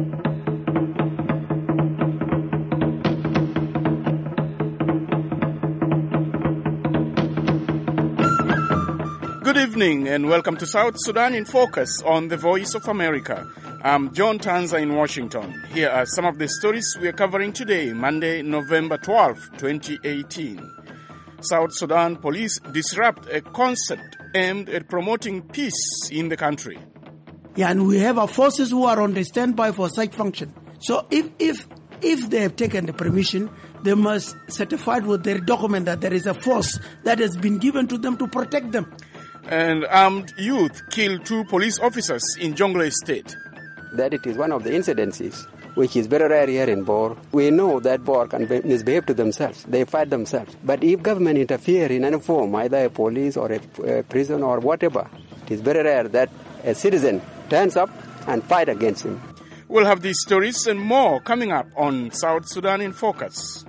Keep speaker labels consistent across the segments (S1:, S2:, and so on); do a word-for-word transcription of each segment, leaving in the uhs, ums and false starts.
S1: Good evening and welcome to South Sudan in Focus on the Voice of America. I'm John Tanza in Washington. Here are some of the stories we are covering today, Monday, November twelfth, twenty eighteen. South Sudan police disrupt a concert aimed at promoting peace in the country.
S2: Yeah, and we have our forces who are on the standby for such function. So if if if they have taken the permission, they must certify with their document that there is a force that has been given to them to protect them.
S1: And armed youth killed two police officers in Jonglei State.
S3: That it is one of the incidences which is very rare here in Bor. We know that Bor can be, misbehave to themselves. They fight themselves. But if government interfere in any form, either a police or a, a prison or whatever, it is very rare that a citizen turns up and fight against him.
S1: We'll have these stories and more coming up on South Sudan in Focus.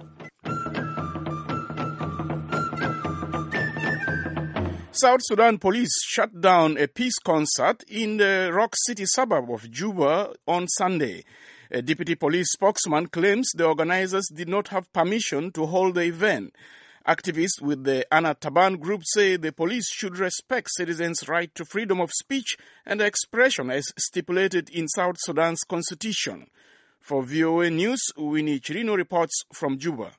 S1: South Sudan police shut down a peace concert in the Rock City suburb of Juba on Sunday. A deputy police spokesman claims the organizers did not have permission to hold the event. Activists with the Anna Taban group say the police should respect citizens' right to freedom of speech and expression as stipulated in South Sudan's constitution. For V O A News, Winnie Chirino reports from Juba.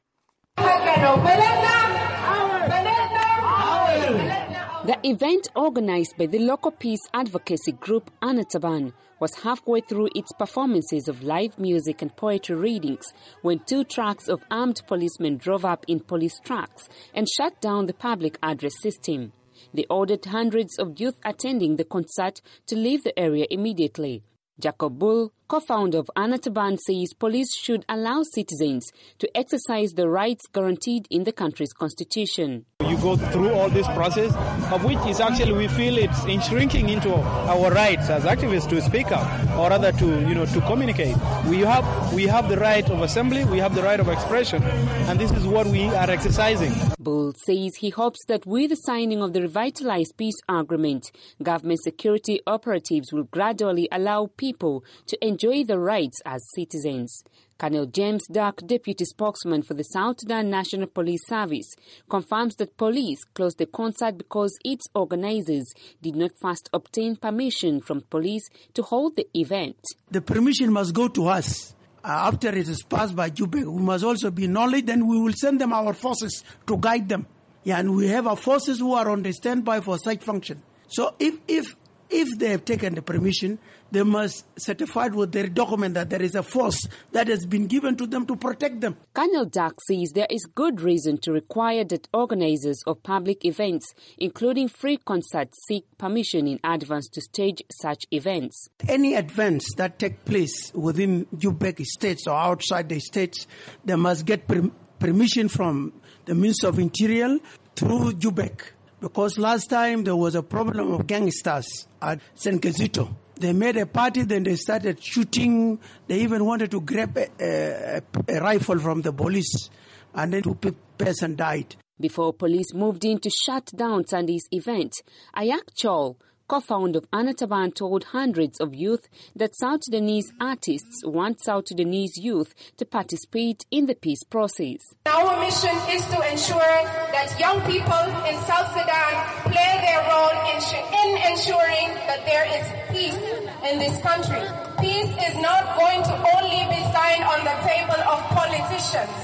S4: The event, organized by the local peace advocacy group Anna Taban, was halfway through its performances of live music and poetry readings when two trucks of armed policemen drove up in police trucks and shut down the public address system. They ordered hundreds of youth attending the concert to leave the area immediately. Jacob Bull, co-founder of Anna Taban, says police should allow citizens to exercise the rights guaranteed in the country's constitution.
S5: You go through all this process, of which is actually we feel it's in shrinking into our rights as activists to speak up, or rather to you know to communicate. We have we have the right of assembly, we have the right of expression, and this is what we are exercising.
S4: Bull says he hopes that with the signing of the revitalized peace agreement, government security operatives will gradually allow people to enjoy their rights as citizens. Colonel James Duck, deputy spokesman for the South Sudan National Police Service, confirms that police closed the concert because its organizers did not first obtain permission from police to hold the event.
S2: The permission must go to us. Uh, after it is passed by Juba, we must also be knowledge, and we will send them our forces to guide them. Yeah, and we have our forces who are on the standby for such function. So if if if they have taken the permission, they must certify with their document that there is a force that has been given to them to protect them.
S4: Colonel Duck says there is good reason to require that organizers of public events, including free concerts, seek permission in advance to stage such events.
S2: Any events that take place within Juba states or outside the states, they must get per- permission from the Minister of Interior through Juba. Because last time there was a problem of gangsters at Saint Kizito. They made a party, then they started shooting. They even wanted to grab a, a, a rifle from the police, and then two persons died.
S4: Before police moved in to shut down Sunday's event, Ayak Chol, co-founder of Anna Taban, told hundreds of youth that South Sudanese artists want South Sudanese youth to participate in the peace process.
S6: Our mission is to ensure that young people in South Sudan play their role in, in ensuring that there is peace in this country. Peace is not going to only be signed on the table of politicians.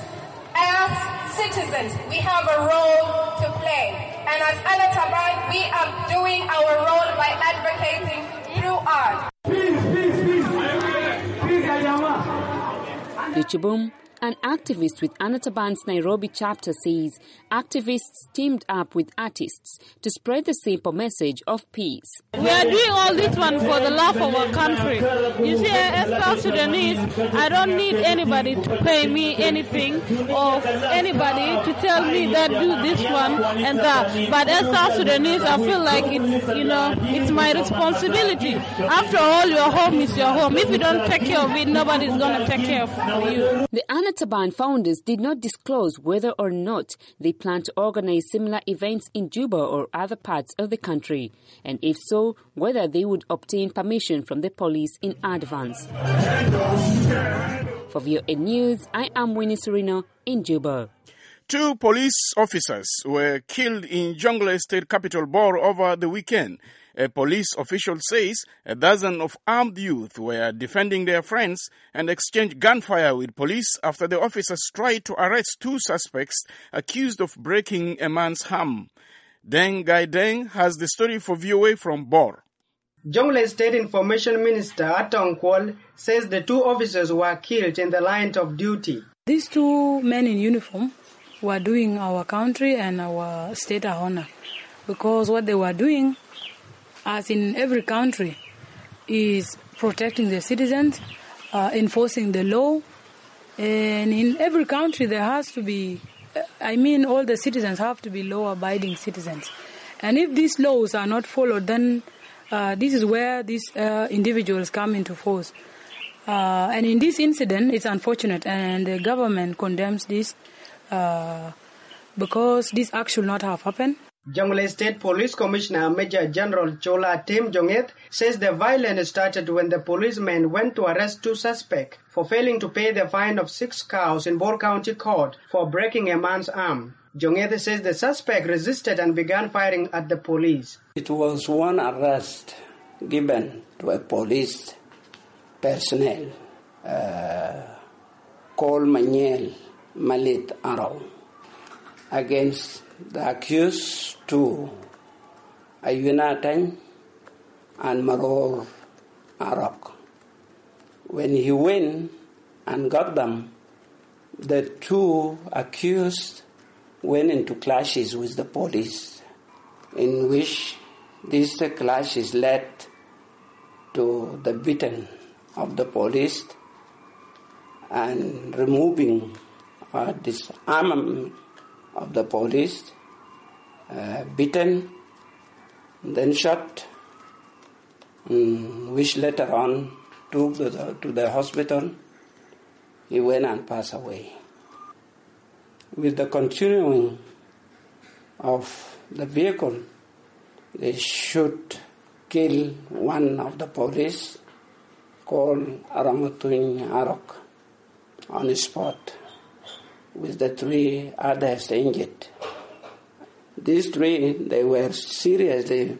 S6: As citizens, we have a role to play. And as Anna Taban, we are doing our role by advocating through art. Peace, peace, peace. Peace, Ayama.
S4: Lichibum, an activist with Anna Taban's Nairobi chapter, says activists teamed up with artists to spread the simple message of peace.
S7: We are doing all this one for the love of our country. You see, as South Sudanese, I don't need anybody to pay me anything or anybody to tell me that do this one and that. But as South Sudanese, I feel like it's, you know, it's my responsibility. After all, your home is your home. If you don't take care of it, nobody's going to take care of you.
S4: The Anna Anataban founders did not disclose whether or not they plan to organize similar events in Juba or other parts of the country, and if so, whether they would obtain permission from the police in advance. For V O A News, I am Winnie Serino in Juba.
S1: Two police officers were killed in Jonglei State capital Bor over the weekend. A police official says a dozen of armed youth were defending their friends and exchanged gunfire with police after the officers tried to arrest two suspects accused of breaking a man's arm. Deng Gai Deng has the story for V O A from Bor.
S8: Jonglei State Information Minister Atong Kwol says the two officers were killed in the line of duty.
S9: These two men in uniform were doing our country and our state a honor, because what they were doing, as in every country, is protecting the citizens, uh, enforcing the law. And in every country there has to be, I mean all the citizens have to be law-abiding citizens. And if these laws are not followed, then uh, this is where these uh, individuals come into force. Uh, and in this incident, it's unfortunate, and the government condemns this uh, because this act should not have happened.
S8: Jonglei State Police Commissioner Major General Chola Tim Jonget says the violence started when the policemen went to arrest two suspects for failing to pay the fine of six cows in Bor County Court for breaking a man's arm. Jonget says the suspect resisted and began firing at the police.
S10: It was one arrest given to a police personnel uh, called Maniel Malit Arau against the accused two, Ayuna Tang and Maror Arok. When he went and got them, the two accused went into clashes with the police, in which these clashes led to the beating of the police and removing uh, disarmament of the police, uh, beaten, then shot, um, which later on took to the, to the hospital. He went and passed away. With the continuing of the vehicle, they shoot, kill one of the police called Aramatuin Arok on the spot, with the three others injured. These three, they were seriously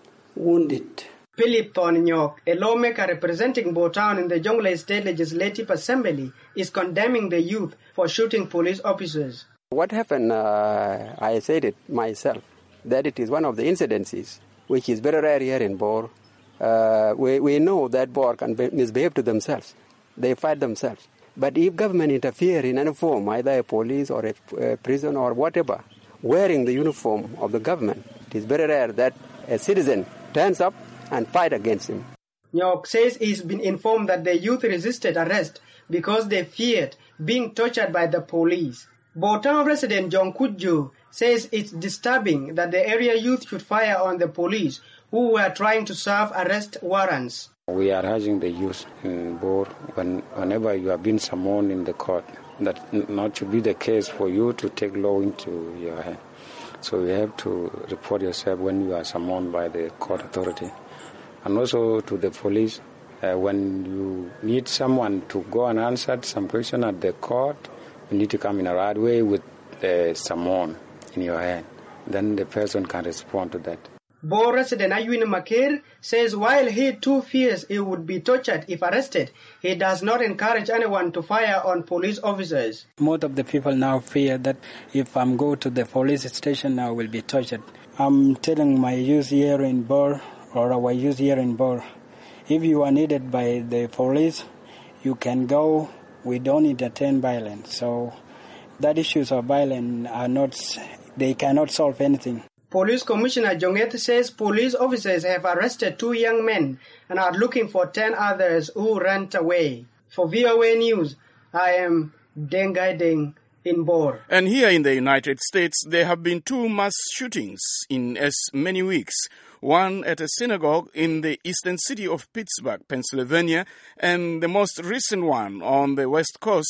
S10: wounded.
S8: Philip Thornyok, a lawmaker representing Bor Town in the Jonglei State Legislative Assembly, is condemning the youth for shooting police officers.
S3: What happened, uh, I said it myself, that it is one of the incidences which is very rare here in Bor. Uh, we, we know that Bor can be, misbehave to themselves. They fight themselves. But if government interfere in any form, either a police or a, a prison or whatever, wearing the uniform of the government, it is very rare that a citizen turns up and fight against him.
S8: Nyok says he's been informed that the youth resisted arrest because they feared being tortured by the police. Bor Town resident John Kudju says it's disturbing that the area youth should fire on the police who were trying to serve arrest warrants.
S11: We are urging the youth in Bor, when, whenever you have been summoned in the court, that not to be the case for you to take law into your hand. So you have to report yourself when you are summoned by the court authority. And also to the police, uh, when you need someone to go and answer some question at the court, you need to come in a right way with the summon in your hand. Then the person can respond to that.
S8: Bor resident Ayuin Makir says while he too fears he would be tortured if arrested, he does not encourage anyone to fire on police officers.
S12: Most of the people now fear that if I'm go to the police station, I will be tortured. I'm telling my youth here in Bor, or our youth here in Bor, if you are needed by the police, you can go. We don't entertain violence. So that issues of violence are not, they cannot solve anything.
S8: Police Commissioner Jonget says police officers have arrested two young men and are looking for ten others who ran away. For V O A News, I am Deng Gai Deng in Bor.
S1: And here in the United States, there have been two mass shootings in as many weeks. One at a synagogue in the eastern city of Pittsburgh, Pennsylvania, and the most recent one on the West Coast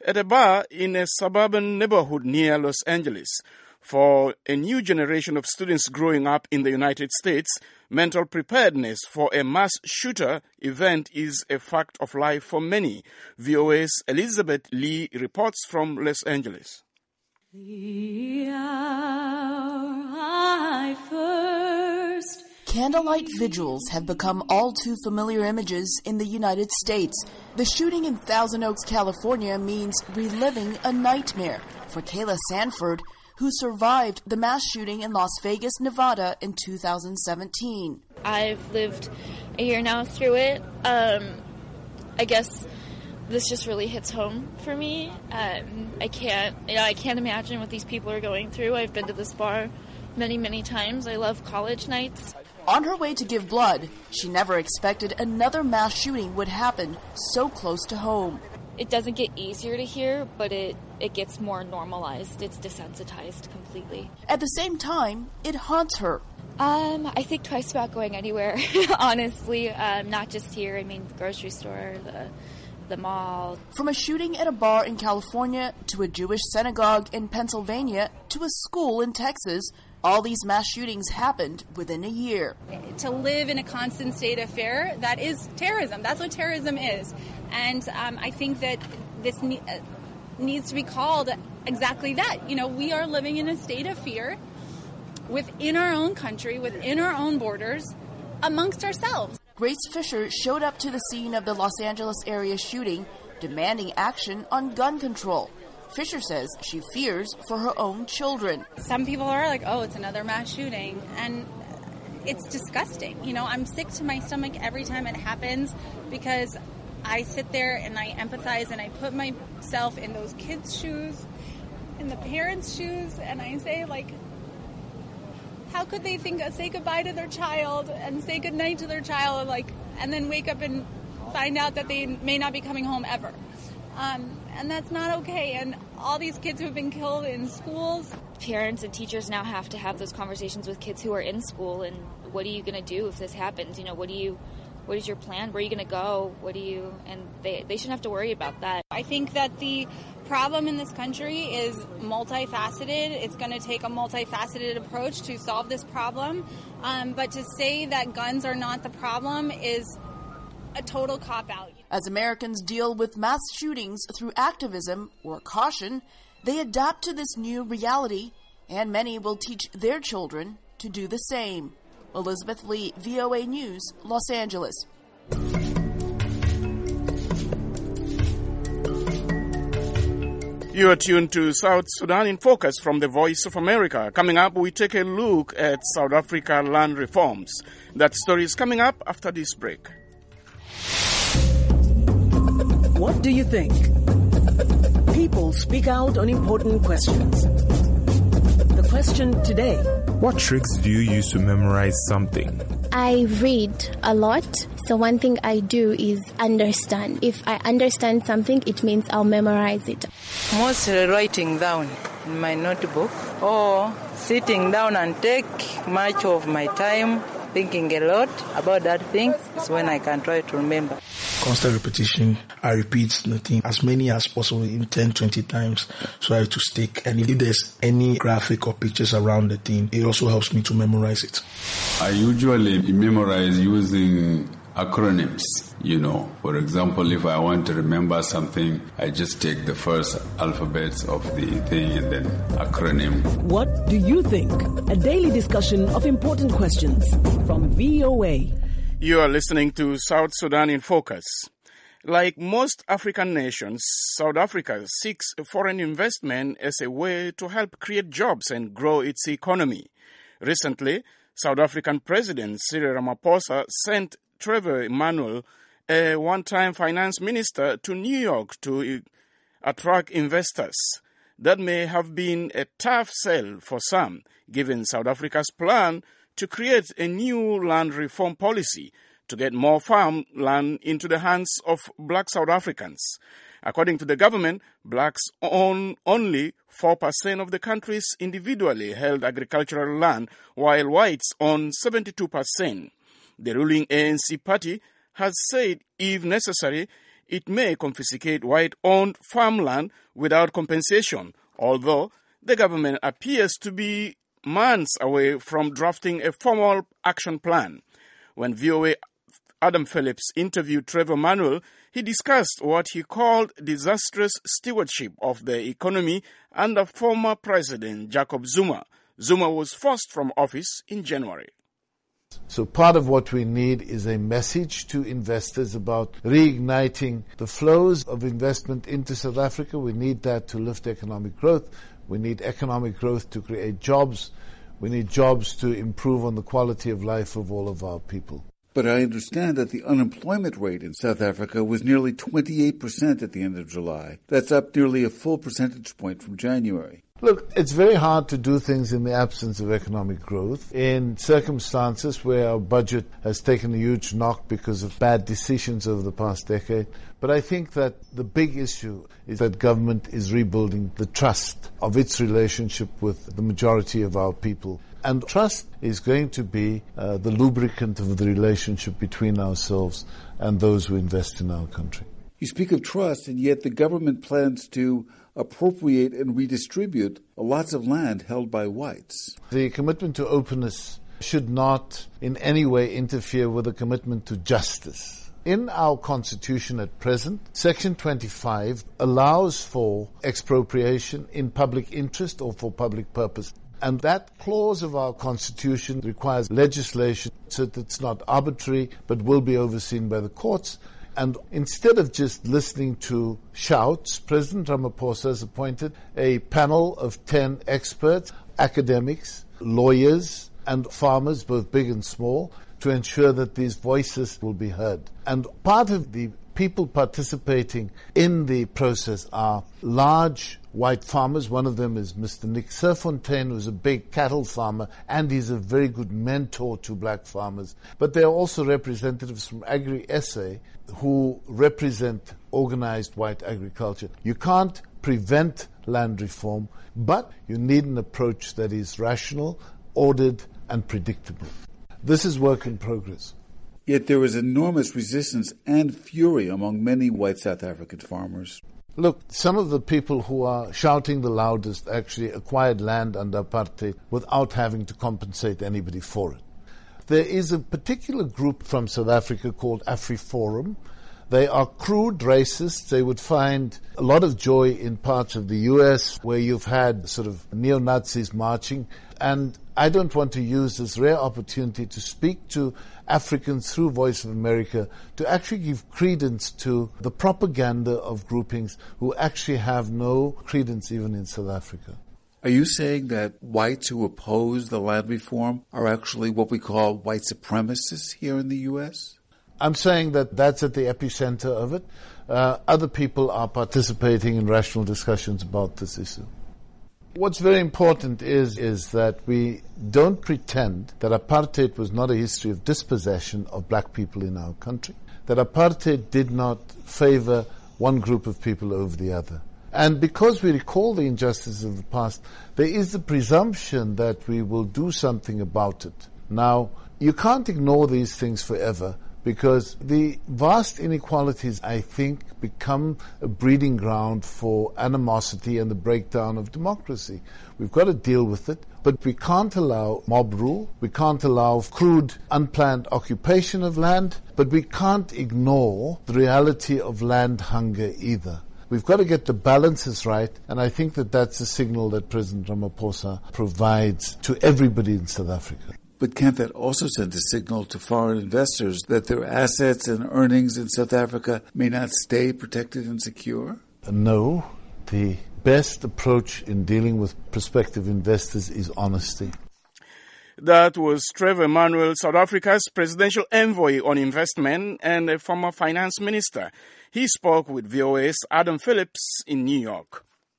S1: at a bar in a suburban neighborhood near Los Angeles. For a new generation of students growing up in the United States, mental preparedness for a mass shooter event is a fact of life for many. V O A's Elizabeth Lee reports from Los Angeles.
S13: The hour I first
S14: Candlelight vigils have become all too familiar images in the United States. The shooting in Thousand Oaks, California means reliving a nightmare for Kayla Sanford, who survived the mass shooting in Las Vegas, Nevada in two thousand seventeen.
S15: I've lived a year now through it. Um, I guess this just really hits home for me. Um, I can't, you know, I can't imagine what these people are going through. I've been to this bar many, many times. I love college nights.
S14: On her way to give blood, she never expected another mass shooting would happen so close to home.
S15: It doesn't get easier to hear, but it, it gets more normalized. It's desensitized completely.
S14: At the same time, it haunts her.
S15: Um, I think twice about going anywhere, honestly. Um, not just here. I mean, the grocery store, the the mall.
S14: From a shooting at a bar in California to a Jewish synagogue in Pennsylvania to a school in Texas, all these mass shootings happened within a year.
S16: To live in a constant state of fear, that is terrorism. That's what terrorism is. And um, I think that this ne- uh, needs to be called exactly that. You know, we are living in a state of fear within our own country, within our own borders, amongst ourselves.
S14: Grace Fisher showed up to the scene of the Los Angeles area shooting, demanding action on gun control. Fisher says she fears for her own children.
S16: Some people are like, oh, it's another mass shooting. And it's disgusting. You know, I'm sick to my stomach every time it happens because I sit there and I empathize and I put myself in those kids' shoes, in the parents' shoes, and I say, like, how could they think say goodbye to their child and say goodnight to their child, like, and then wake up and find out that they may not be coming home ever? Um, and that's not okay. And all these kids who have been killed in schools.
S15: Parents and teachers now have to have those conversations with kids who are in school. And what are you going to do if this happens? You know, what do you, what is your plan? Where are you going to go? What do you, and they, they shouldn't have to worry about that.
S16: I think that the problem in this country is multifaceted. It's going to take a multifaceted approach to solve this problem. Um, but to say that guns are not the problem is a total cop-out.
S14: As Americans deal with mass shootings through activism or caution, they adapt to this new reality, and many will teach their children to do the same. Elizabeth Lee, V O A News, Los Angeles.
S1: You are tuned to South Sudan in Focus from the Voice of America. Coming up, we take a look at South Africa land reforms. That story is coming up after this break.
S17: What do you think? People speak out on important questions. The question today:
S18: what tricks do you use to memorize something?
S19: I read a lot, so one thing I do is understand. If I understand something, it means I'll memorize it.
S20: Mostly writing down in my notebook or sitting down and take much of my time thinking a lot about that thing is when I can try to remember.
S21: Constant repetition. I repeat the thing as many as possible, in ten, twenty times, so I have to stick. And if there's any graphic or pictures around the thing, it also helps me to memorize it.
S22: I usually memorize using acronyms. You know, for example, if I want to remember something, I just take the first alphabets of the thing and then acronym.
S17: What do you think? A daily discussion of important questions from V O A.
S1: You are listening to South Sudan in Focus. Like most African nations, South Africa seeks foreign investment as a way to help create jobs and grow its economy. Recently, South African President Cyril Ramaphosa sent Trevor Emmanuel, a one-time finance minister, to New York to attract investors. That may have been a tough sell for some, given South Africa's plan to create a new land reform policy to get more farmland into the hands of black South Africans. According to the government, blacks own only four percent of the country's individually held agricultural land, while whites own seventy-two percent. The ruling A N C party has said, if necessary, it may confiscate white-owned farmland without compensation, although the government appears to be months away from drafting a formal action plan. When V O A Adam Phillips interviewed Trevor Manuel, he discussed what he called disastrous stewardship of the economy under former President Jacob Zuma. Zuma was forced from office in January.
S2: So part of what we need is a message to investors about reigniting the flows of investment into South Africa. We need that to lift economic growth. We need economic growth to create jobs. We need jobs to improve on the quality of life of all of our people.
S5: But I understand that the unemployment rate in South Africa was nearly twenty-eight percent at the end of July. That's up nearly a full percentage point from January.
S2: Look, it's very hard to do things in the absence of economic growth in circumstances where our budget has taken a huge knock because of bad decisions over the past decade. But I think that the big issue is that government is rebuilding the trust of its relationship with the majority of our people. And trust is going to be uh, the lubricant of the relationship between ourselves and those who invest in our country.
S5: You speak of trust, and yet the government plans to appropriate and redistribute lots of land held by whites.
S2: The commitment to openness should not in any way interfere with the commitment to justice. In our Constitution at present, Section twenty-five allows for expropriation in public interest or for public purpose. And that clause of our Constitution requires legislation so that it's not arbitrary but will be overseen by the courts. And instead of just listening to shouts, President Ramaphosa has appointed a panel of ten experts, academics, lawyers, and farmers, both big and small, to ensure that these voices will be heard. And part of the people participating in the process are large white farmers. One of them is Mister Nick Serfontaine, who's a big cattle farmer, and he's a very good mentor to black farmers. But there are also representatives from Agri-S A who represent organized white agriculture. You can't prevent land reform, but you need an approach that is rational, ordered, and predictable. This is work in progress.
S5: Yet there is enormous resistance and fury among many white South African farmers.
S2: Look, some of the people who are shouting the loudest actually acquired land under apartheid without having to compensate anybody for it. There is a particular group from South Africa called AfriForum. They are crude racists. They would find a lot of joy in parts of the U S where you've had sort of neo-Nazis marching. And I don't want to use this rare opportunity to speak to Africans through Voice of America to actually give credence to the propaganda of groupings who actually have no credence even in South Africa.
S5: Are you saying that whites who oppose the land reform are actually what we call white supremacists here in the U S?
S2: I'm saying that that's at the epicenter of it. Uh, other people are participating in rational discussions about this issue. What's very important is, is that we don't pretend that apartheid was not a history of dispossession of black people in our country, that apartheid did not favor one group of people over the other. And because we recall the injustices of the past, there is the presumption that we will do something about it. Now, you can't ignore these things forever, because the vast inequalities, I think, become a breeding ground for animosity and the breakdown of democracy. We've got to deal with it, but we can't allow mob rule, we can't allow crude, unplanned occupation of land, but we can't ignore the reality of land hunger either. We've got to get the balances right, and I think that that's a signal that President Ramaphosa provides to everybody in South Africa.
S5: But can't that also send a signal to foreign investors that their assets and earnings in South Africa may not stay protected and secure?
S2: No. The best approach in dealing with prospective investors is honesty.
S1: That was Trevor Manuel, South Africa's presidential envoy on investment and a former finance minister. He spoke with V O A's Adam Phillips in New York.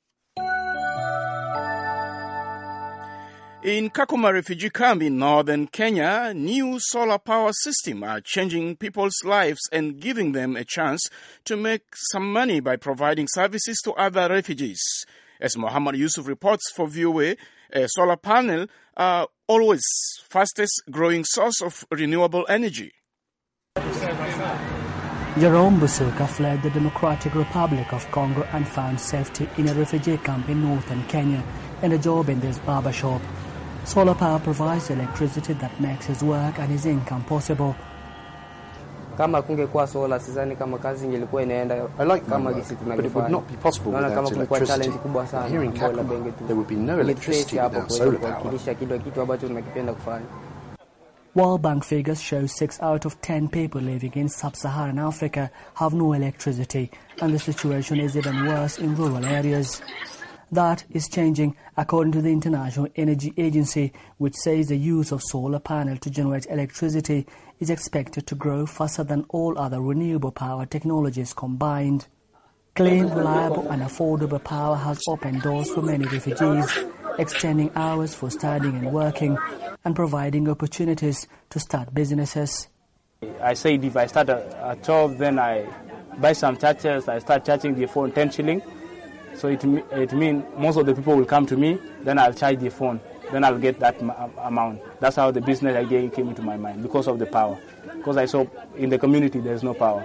S1: In Kakuma refugee camp in northern Kenya, new solar power systems are changing people's lives and giving them a chance to make some money by providing services to other refugees. As Muhammad Yusuf reports for V O A, a solar panel are always fastest growing source of renewable energy.
S6: Jerome Busuka fled the Democratic Republic of Congo and found safety in a refugee camp in northern Kenya and a job in this barber shop. Solar power provides electricity that makes his work and his income possible.
S7: Kama kungekuwa solar sidhani kama kazi ingelikuwa inaenda kama gisi tunalifanya.
S23: But it would not be possible without electricity. Here in Kakuma, there would be no electricity without solar power.
S6: World Bank figures show six out of ten people living in sub-Saharan Africa have no electricity, and the situation is even worse in rural areas. That is changing, according to the International Energy Agency, which says the use of solar panels to generate electricity is expected to grow faster than all other renewable power technologies combined. Clean, reliable and affordable power has opened doors for many refugees, extending hours for studying and working, and providing opportunities to start businesses.
S24: I said if I start a, a job, then I buy some chargers, I start charging the phone ten shilling. So it, it means most of the people will come to me, then I'll charge the phone, then I'll get that amount. That's how the business idea came into my mind, because of the power. Because I saw in the community there's no power.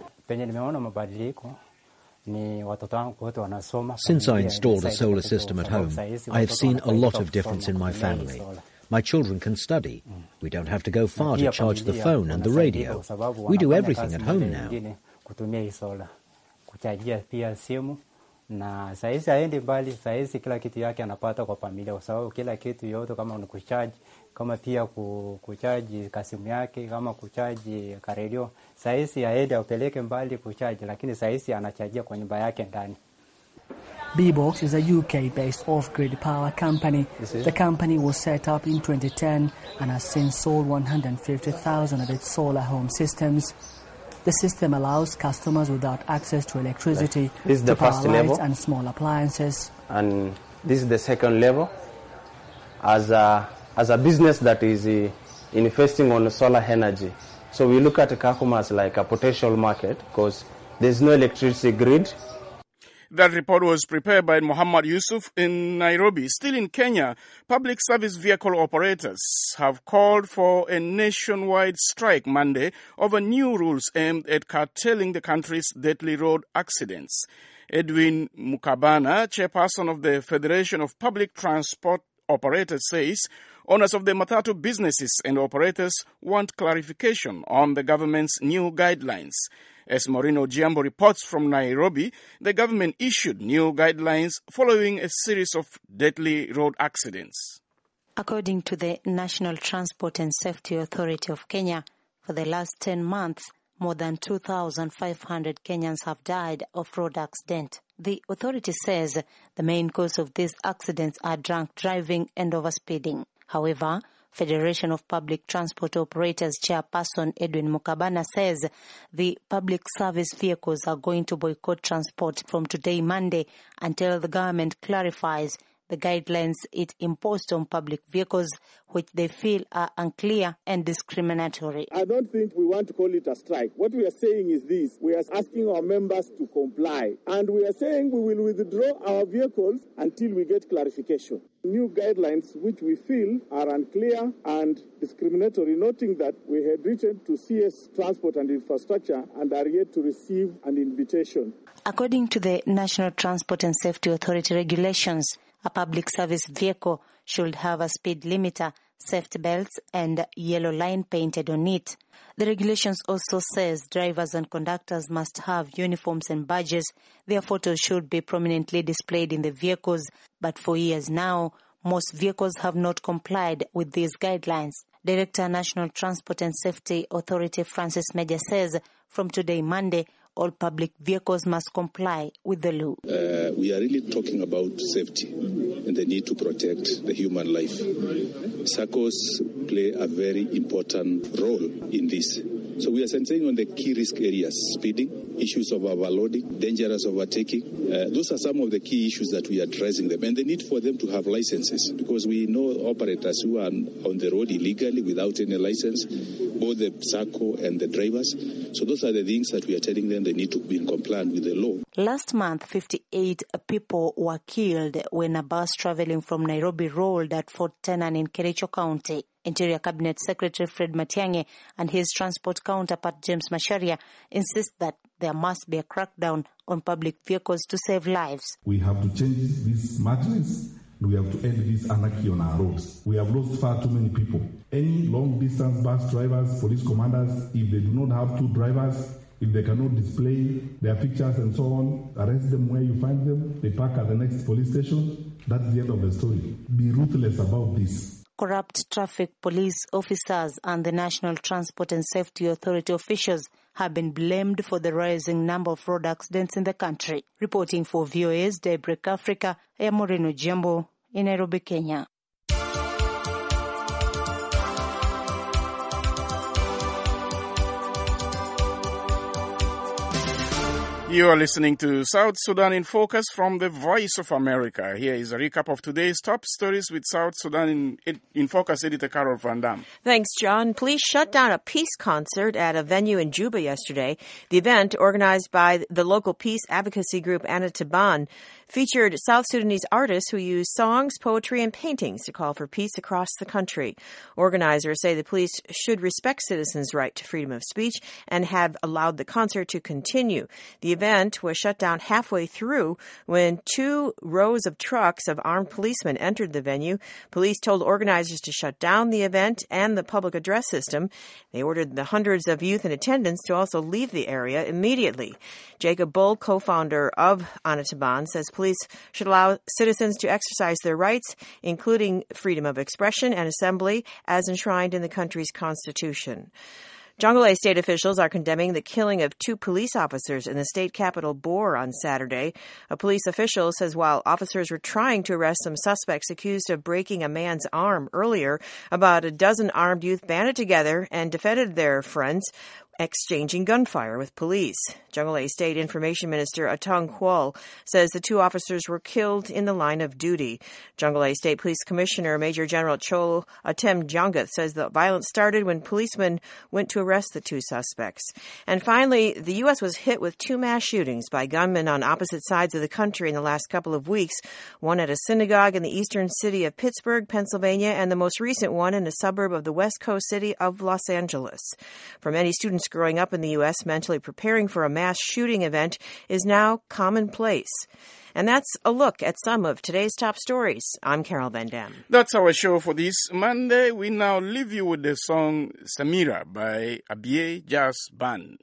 S25: Since I installed a solar system at home, I have seen a lot of difference in my family. My children can study. We don't have to go far to charge the phone and the radio. We do everything at home now.
S26: Na saizi haendi mbali, saizi kila kitu yake anapata kwa familia, kwa sababu kila kitu yote kama unakuchaji, kama pia kuchaji kasimu yake, kama kuchaji karedio, saizi haendi upeleke mbali kuchaji, lakini saizi anachajia kwa nyumba yake ndani.
S6: B-Box is a U K-based off-grid power company. The company was set up in twenty ten and has since sold one hundred fifty thousand of its solar home systems. The system allows customers without access to electricity
S7: this is the
S6: to power
S7: first
S6: lights
S7: level.
S6: and small appliances.
S7: And this is the second level. As a, as a business that is uh, investing on solar energy. So we look at Kakuma as like a potential market because there's no electricity grid.
S1: That report was prepared by Muhammad Yusuf in Nairobi. Still in Kenya, public service vehicle operators have called for a nationwide strike Monday over new rules aimed at curtailing the country's deadly road accidents. Edwin Mukabana, chairperson of the Federation of Public Transport Operators, says owners of the matatu businesses and operators want clarification on the government's new guidelines. As Morino Giambo reports from Nairobi, the government issued new guidelines following a series of deadly road accidents.
S27: According to the National Transport and Safety Authority of Kenya, for the last ten months, more than two thousand five hundred Kenyans have died of road accident. The authority says the main cause of these accidents are drunk driving and overspeeding. However, Federation of Public Transport Operators chairperson Edwin Mukabana says the public service vehicles are going to boycott transport from today, Monday, until the government clarifies the guidelines it imposed on public vehicles, which they feel are unclear and discriminatory.
S28: I don't think we want to call it a strike. What we are saying is this. We are asking our members to comply. And we are saying we will withdraw our vehicles until we get clarification. New guidelines which we feel are unclear and discriminatory, noting that we had written to C S Transport and Infrastructure and are yet to receive an invitation.
S27: According to the National Transport and Safety Authority regulations, a public service vehicle should have a speed limiter, safety belts, and yellow line painted on it. The regulations also says drivers and conductors must have uniforms and badges. Their photos should be prominently displayed in the vehicles, but for years now, most vehicles have not complied with these guidelines. Director, National Transport and Safety Authority Francis Major says from today, Monday, all public vehicles must comply with the law.
S29: Uh, we are really talking about safety and the need to protect the human life. S A C Os play a very important role in this. So we are sensing on the key risk areas, speeding, issues of overloading, dangerous overtaking. Uh, those are some of the key issues that we are addressing them. And the need for them to have licenses, because we know operators who are on the road illegally without any license, both the S A C O and the drivers. So those are the things that we are telling them they need to be in compliance with the law.
S27: Last month, fifty-eight people were killed when a bus traveling from Nairobi rolled at Fort Tenan in Kericho County. Interior Cabinet Secretary Fred Matiang'i and his transport counterpart James Macharia insist that there must be a crackdown on public vehicles to save lives.
S3: We have to change this madness. We have to end this anarchy on our roads. We have lost far too many people. Any long-distance bus drivers, police commanders, if they do not have two drivers, if they cannot display their pictures and so on, arrest them where you find them. They park at the next police station. That's the end of the story. Be ruthless about this.
S27: Corrupt traffic police officers and the National Transport and Safety Authority officials have been blamed for the rising number of road accidents in the country. Reporting for V O A's Daybreak Africa, I am Moreno Jambo in Nairobi, Kenya.
S1: You are listening to South Sudan in Focus from the Voice of America. Here is a recap of today's top stories with South Sudan in, in Focus editor Carol Van Dam.
S4: Thanks, John. Police shut down a peace concert at a venue in Juba yesterday. The event, organized by the local peace advocacy group Anataban, featured South Sudanese artists who used songs, poetry, and paintings to call for peace across the country. Organizers say the police should respect citizens' right to freedom of speech and have allowed the concert to continue. The event was shut down halfway through when two rows of trucks of armed policemen entered the venue. Police told organizers to shut down the event and the public address system. They ordered the hundreds of youth in attendance to also leave the area immediately. Jacob Bull, co-founder of Anataban, says police should allow citizens to exercise their rights, including freedom of expression and assembly, as enshrined in the country's constitution. Jonglei state officials are condemning the killing of two police officers in the state capital, Bor, on Saturday. A police official says while officers were trying to arrest some suspects accused of breaking a man's arm earlier, about a dozen armed youth banded together and defended their friends, exchanging gunfire with police. Jonglei State Information Minister Atong Kwol says the two officers were killed in the line of duty. Jonglei State Police Commissioner Major General Chol Atem Jangath says the violence started when policemen went to arrest the two suspects. And finally, the U S was hit with two mass shootings by gunmen on opposite sides of the country in the last couple of weeks, one at a synagogue in the eastern city of Pittsburgh, Pennsylvania, and the most recent one in a suburb of the West Coast city of Los Angeles. For many students growing up in the U S, mentally preparing for a mass shooting event is now commonplace. And that's a look at some of today's top stories. I'm Carol Van Dam.
S1: That's our show for this Monday. We now leave you with the song Samira by Abie Jazz Band.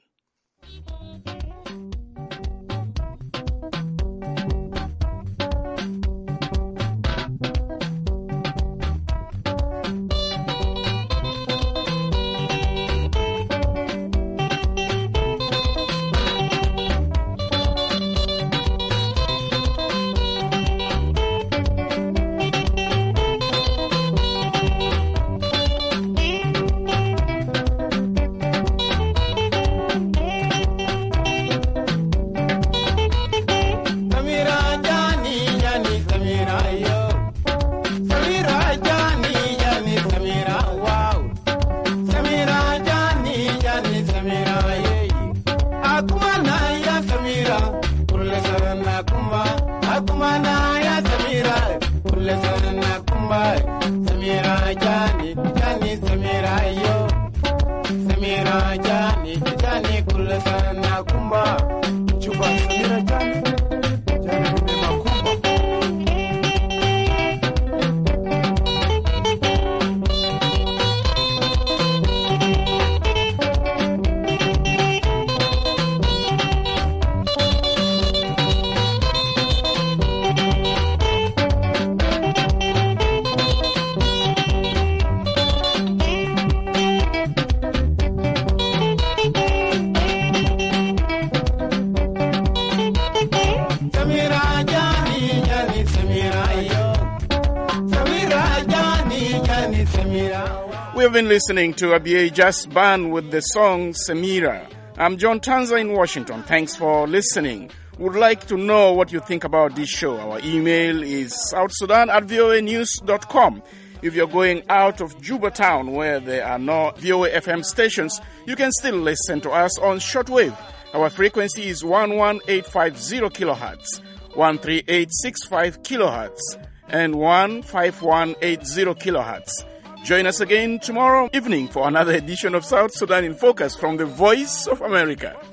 S1: We have been listening to Abie Jazz Band with the song Samira. I'm John Tanza in Washington. Thanks for listening. Would like to know what you think about this show. Our email is southsudan at voa news dot com. If you're going out of Juba town where there are no V O A F M stations, you can still listen to us on shortwave. Our frequency is one one eight five zero kilohertz, one three eight six five kilohertz, and one five one eight zero kilohertz. Join us again tomorrow evening for another edition of South Sudan in Focus from the Voice of America.